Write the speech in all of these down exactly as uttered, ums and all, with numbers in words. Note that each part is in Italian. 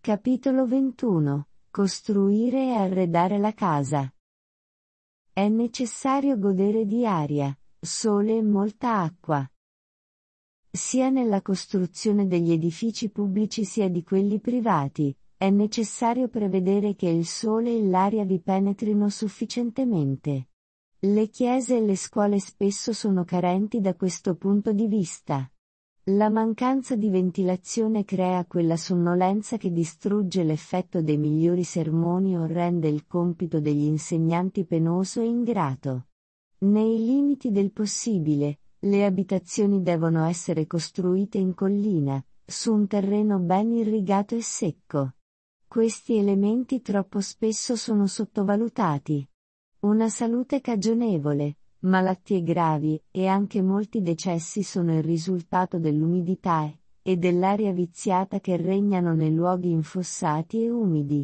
Capitolo ventuno. Costruire e arredare la casa. È necessario godere di aria, sole e molta acqua. Sia nella costruzione degli edifici pubblici sia di quelli privati, è necessario prevedere che il sole e l'aria vi penetrino sufficientemente. Le chiese e le scuole spesso sono carenti da questo punto di vista. La mancanza di ventilazione crea quella sonnolenza che distrugge l'effetto dei migliori sermoni o rende il compito degli insegnanti penoso e ingrato. Nei limiti del possibile, le abitazioni devono essere costruite in collina, su un terreno ben irrigato e secco. Questi elementi troppo spesso sono sottovalutati. Una salute cagionevole, malattie gravi e anche molti decessi sono il risultato dell'umidità e dell'aria viziata che regnano nei luoghi infossati e umidi.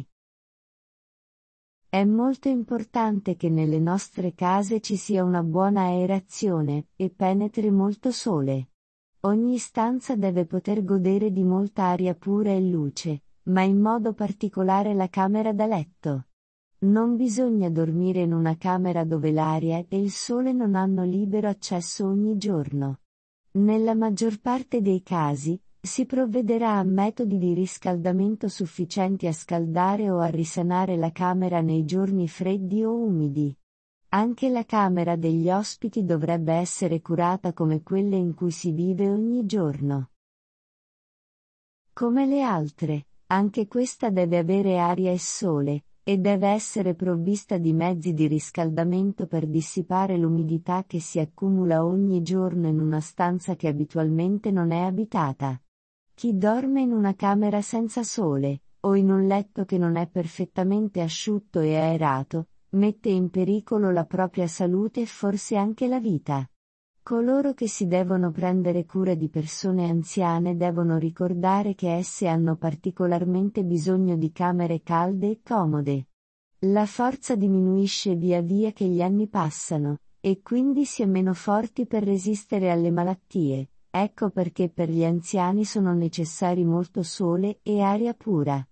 È molto importante che nelle nostre case ci sia una buona aerazione e penetri molto sole. Ogni stanza deve poter godere di molta aria pura e luce, ma in modo particolare la camera da letto. Non bisogna dormire in una camera dove l'aria e il sole non hanno libero accesso ogni giorno. Nella maggior parte dei casi, si provvederà a metodi di riscaldamento sufficienti a scaldare o a risanare la camera nei giorni freddi o umidi. Anche la camera degli ospiti dovrebbe essere curata come quelle in cui si vive ogni giorno. Come le altre, anche questa deve avere aria e sole, e deve essere provvista di mezzi di riscaldamento per dissipare l'umidità che si accumula ogni giorno in una stanza che abitualmente non è abitata. Chi dorme in una camera senza sole, o in un letto che non è perfettamente asciutto e aerato, mette in pericolo la propria salute e forse anche la vita. Coloro che si devono prendere cura di persone anziane devono ricordare che esse hanno particolarmente bisogno di camere calde e comode. La forza diminuisce via via che gli anni passano, e quindi si è meno forti per resistere alle malattie, ecco perché per gli anziani sono necessari molto sole e aria pura.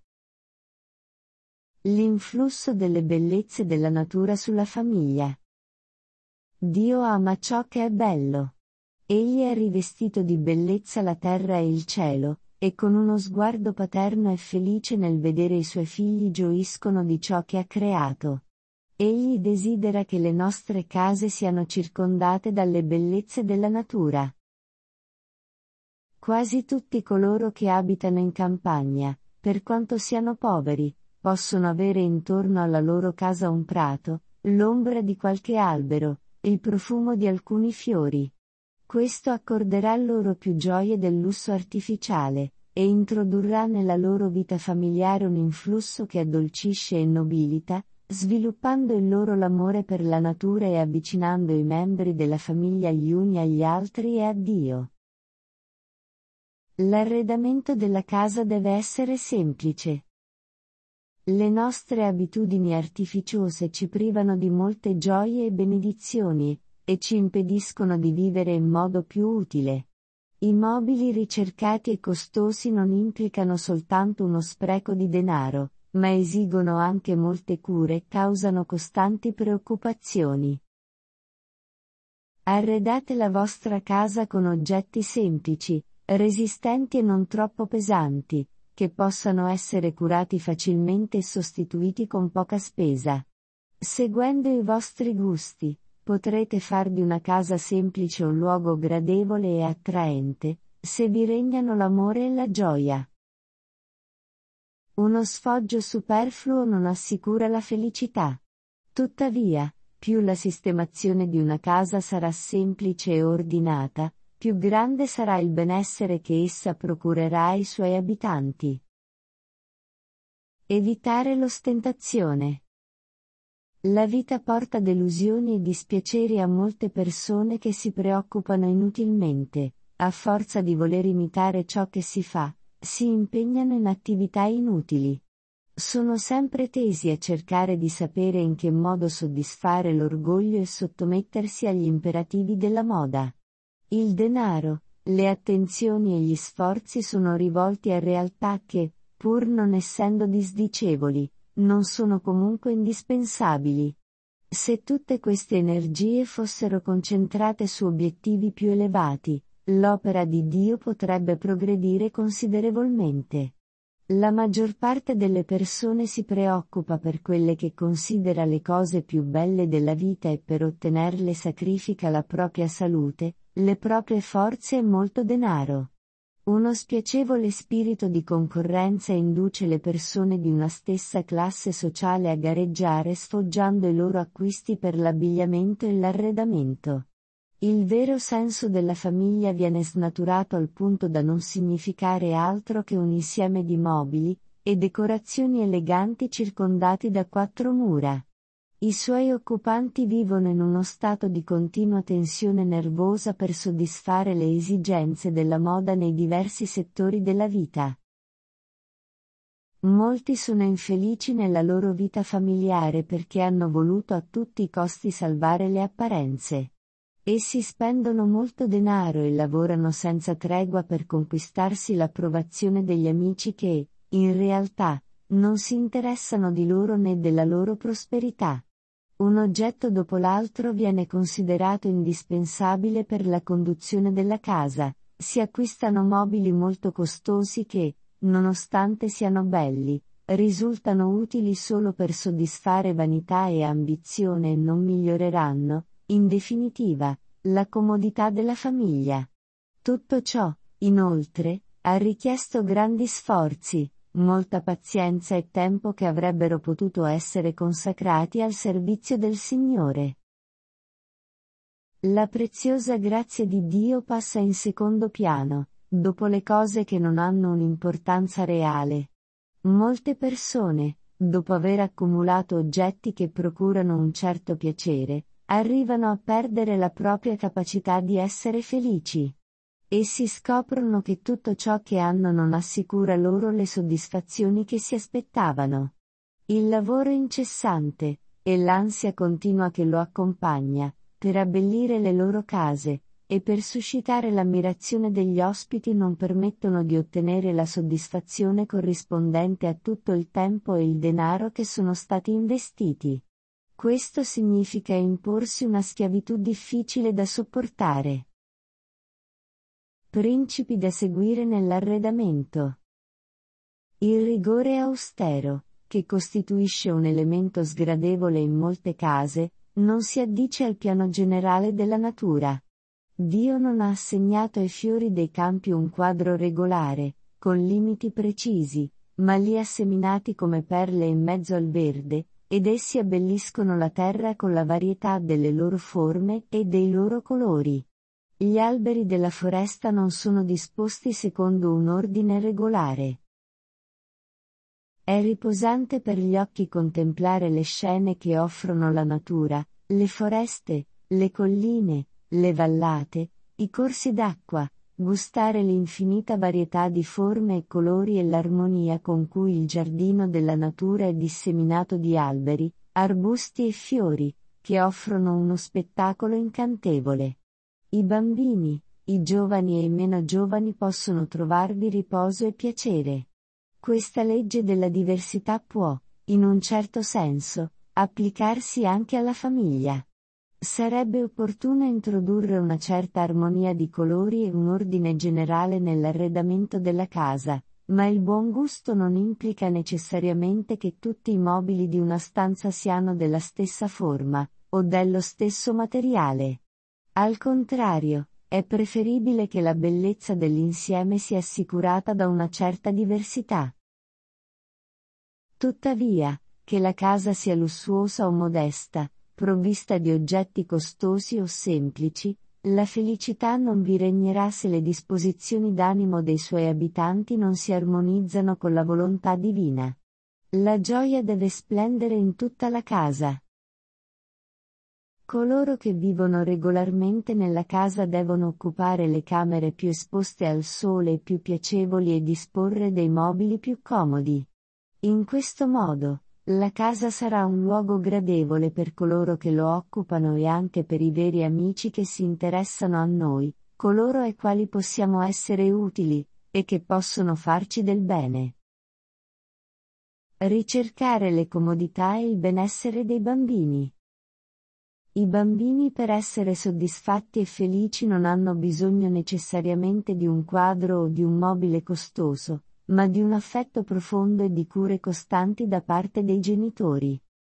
L'influsso delle bellezze della natura sulla famiglia. Dio ama ciò che è bello. Egli ha rivestito di bellezza la terra e il cielo, e con uno sguardo paterno è felice nel vedere i suoi figli gioiscono di ciò che ha creato. Egli desidera che le nostre case siano circondate dalle bellezze della natura. Quasi tutti coloro che abitano in campagna, per quanto siano poveri, possono avere intorno alla loro casa un prato, l'ombra di qualche albero, il profumo di alcuni fiori. Questo accorderà loro più gioie del lusso artificiale, e introdurrà nella loro vita familiare un influsso che addolcisce e nobilita, sviluppando in loro l'amore per la natura e avvicinando i membri della famiglia gli uni agli altri e a Dio. L'arredamento della casa deve essere semplice. Le nostre abitudini artificiose ci privano di molte gioie e benedizioni, e ci impediscono di vivere in modo più utile. I mobili ricercati e costosi non implicano soltanto uno spreco di denaro, ma esigono anche molte cure e causano costanti preoccupazioni. Arredate la vostra casa con oggetti semplici, resistenti e non troppo pesanti, che possano essere curati facilmente e sostituiti con poca spesa. Seguendo i vostri gusti, potrete far di una casa semplice un luogo gradevole e attraente, se vi regnano l'amore e la gioia. Uno sfoggio superfluo non assicura la felicità. Tuttavia, più la sistemazione di una casa sarà semplice e ordinata, più grande sarà il benessere che essa procurerà ai suoi abitanti. Evitare l'ostentazione. La vita porta delusioni e dispiaceri a molte persone che si preoccupano inutilmente, a forza di voler imitare ciò che si fa, si impegnano in attività inutili. Sono sempre tesi a cercare di sapere in che modo soddisfare l'orgoglio e sottomettersi agli imperativi della moda. Il denaro, le attenzioni e gli sforzi sono rivolti a realtà che, pur non essendo disdicevoli, non sono comunque indispensabili. Se tutte queste energie fossero concentrate su obiettivi più elevati, l'opera di Dio potrebbe progredire considerevolmente. La maggior parte delle persone si preoccupa per quelle che considera le cose più belle della vita e per ottenerle sacrifica la propria salute, le proprie forze e molto denaro. Uno spiacevole spirito di concorrenza induce le persone di una stessa classe sociale a gareggiare sfoggiando i loro acquisti per l'abbigliamento e l'arredamento. Il vero senso della famiglia viene snaturato al punto da non significare altro che un insieme di mobili e decorazioni eleganti circondati da quattro mura. I suoi occupanti vivono in uno stato di continua tensione nervosa per soddisfare le esigenze della moda nei diversi settori della vita. Molti sono infelici nella loro vita familiare perché hanno voluto a tutti i costi salvare le apparenze. Essi spendono molto denaro e lavorano senza tregua per conquistarsi l'approvazione degli amici che, in realtà, non si interessano di loro né della loro prosperità. Un oggetto dopo l'altro viene considerato indispensabile per la conduzione della casa, si acquistano mobili molto costosi che, nonostante siano belli, risultano utili solo per soddisfare vanità e ambizione e non miglioreranno, in definitiva, la comodità della famiglia. Tutto ciò, inoltre, ha richiesto grandi sforzi, molta pazienza e tempo che avrebbero potuto essere consacrati al servizio del Signore. La preziosa grazia di Dio passa in secondo piano, dopo le cose che non hanno un'importanza reale. Molte persone, dopo aver accumulato oggetti che procurano un certo piacere, arrivano a perdere la propria capacità di essere felici. Essi scoprono che tutto ciò che hanno non assicura loro le soddisfazioni che si aspettavano. Il lavoro incessante, e l'ansia continua che lo accompagna, per abbellire le loro case, e per suscitare l'ammirazione degli ospiti non permettono di ottenere la soddisfazione corrispondente a tutto il tempo e il denaro che sono stati investiti. Questo significa imporsi una schiavitù difficile da sopportare. Principi da seguire nell'arredamento. Il rigore austero, che costituisce un elemento sgradevole in molte case, non si addice al piano generale della natura. Dio non ha assegnato ai fiori dei campi un quadro regolare, con limiti precisi, ma li ha seminati come perle in mezzo al verde, ed essi abbelliscono la terra con la varietà delle loro forme e dei loro colori. Gli alberi della foresta non sono disposti secondo un ordine regolare. È riposante per gli occhi contemplare le scene che offrono la natura, le foreste, le colline, le vallate, i corsi d'acqua, gustare l'infinita varietà di forme e colori e l'armonia con cui il giardino della natura è disseminato di alberi, arbusti e fiori, che offrono uno spettacolo incantevole. I bambini, i giovani e i meno giovani possono trovarvi riposo e piacere. Questa legge della diversità può, in un certo senso, applicarsi anche alla famiglia. Sarebbe opportuno introdurre una certa armonia di colori e un ordine generale nell'arredamento della casa, ma il buon gusto non implica necessariamente che tutti i mobili di una stanza siano della stessa forma, o dello stesso materiale. Al contrario, è preferibile che la bellezza dell'insieme sia assicurata da una certa diversità. Tuttavia, che la casa sia lussuosa o modesta, provvista di oggetti costosi o semplici, la felicità non vi regnerà se le disposizioni d'animo dei suoi abitanti non si armonizzano con la volontà divina. La gioia deve splendere in tutta la casa. Coloro che vivono regolarmente nella casa devono occupare le camere più esposte al sole e più piacevoli e disporre dei mobili più comodi. In questo modo, la casa sarà un luogo gradevole per coloro che lo occupano e anche per i veri amici che si interessano a noi, coloro ai quali possiamo essere utili, e che possono farci del bene. Ricercare le comodità e il benessere dei bambini. I bambini per essere soddisfatti e felici non hanno bisogno necessariamente di un quadro o di un mobile costoso, ma di un affetto profondo e di cure costanti da parte dei genitori.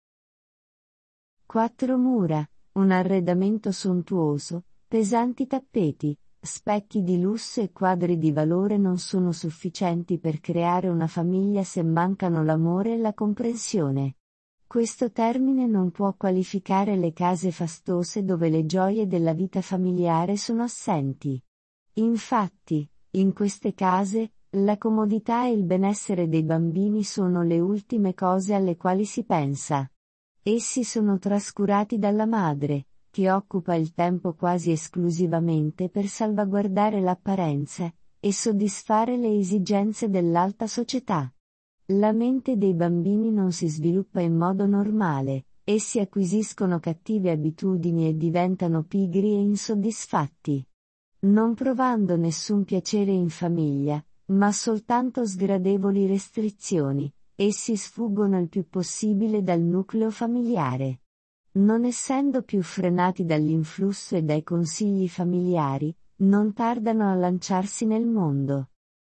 Quattro mura, un arredamento sontuoso, pesanti tappeti, specchi di lusso e quadri di valore non sono sufficienti per creare una famiglia se mancano l'amore e la comprensione. Questo termine non può qualificare le case fastose dove le gioie della vita familiare sono assenti. Infatti, in queste case, la comodità e il benessere dei bambini sono le ultime cose alle quali si pensa. Essi sono trascurati dalla madre, che occupa il tempo quasi esclusivamente per salvaguardare l'apparenza e soddisfare le esigenze dell'alta società. La mente dei bambini non si sviluppa in modo normale, essi acquisiscono cattive abitudini e diventano pigri e insoddisfatti. Non provando nessun piacere in famiglia, ma soltanto sgradevoli restrizioni, essi sfuggono il più possibile dal nucleo familiare. Non essendo più frenati dall'influsso e dai consigli familiari, non tardano a lanciarsi nel mondo.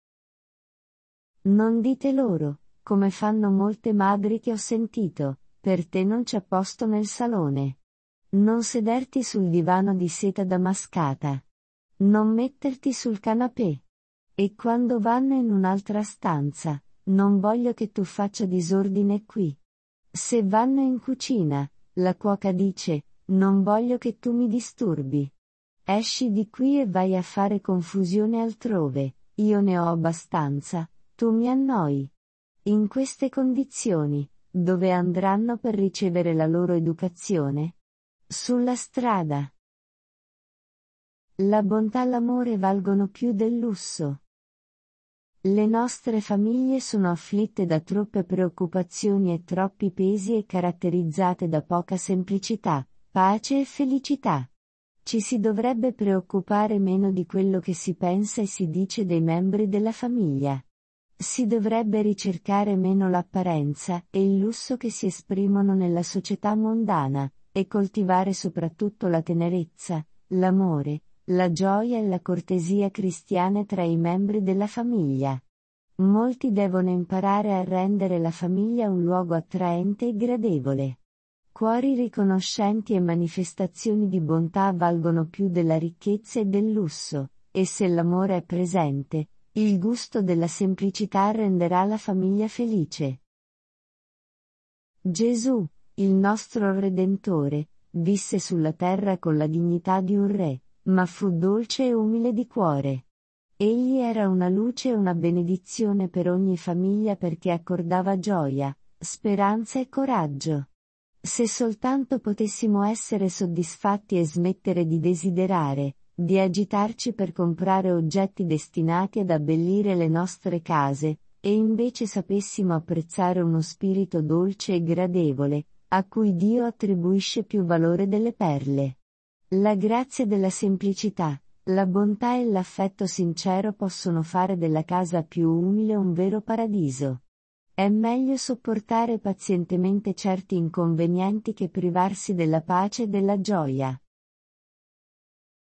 Non dite loro, come fanno molte madri che ho sentito, per te non c'è posto nel salone. Non sederti sul divano di seta damascata. Non metterti sul canapè. E quando vanno in un'altra stanza, non voglio che tu faccia disordine qui. Se vanno in cucina, la cuoca dice, non voglio che tu mi disturbi. Esci di qui e vai a fare confusione altrove, io ne ho abbastanza, tu mi annoi. In queste condizioni, dove andranno per ricevere la loro educazione? Sulla strada. La bontà e l'amore valgono più del lusso. Le nostre famiglie sono afflitte da troppe preoccupazioni e troppi pesi e caratterizzate da poca semplicità, pace e felicità. Ci si dovrebbe preoccupare meno di quello che si pensa e si dice dei membri della famiglia. Si dovrebbe ricercare meno l'apparenza e il lusso che si esprimono nella società mondana, e coltivare soprattutto la tenerezza, l'amore, la gioia e la cortesia cristiane tra i membri della famiglia. Molti devono imparare a rendere la famiglia un luogo attraente e gradevole. Cuori riconoscenti e manifestazioni di bontà valgono più della ricchezza e del lusso, e se l'amore è presente, il gusto della semplicità renderà la famiglia felice. Gesù, il nostro Redentore, visse sulla terra con la dignità di un re, ma fu dolce e umile di cuore. Egli era una luce e una benedizione per ogni famiglia perché accordava gioia, speranza e coraggio. Se soltanto potessimo essere soddisfatti e smettere di desiderare, di agitarci per comprare oggetti destinati ad abbellire le nostre case, e invece sapessimo apprezzare uno spirito dolce e gradevole, a cui Dio attribuisce più valore delle perle. La grazia della semplicità, la bontà e l'affetto sincero possono fare della casa più umile un vero paradiso. È meglio sopportare pazientemente certi inconvenienti che privarsi della pace e della gioia.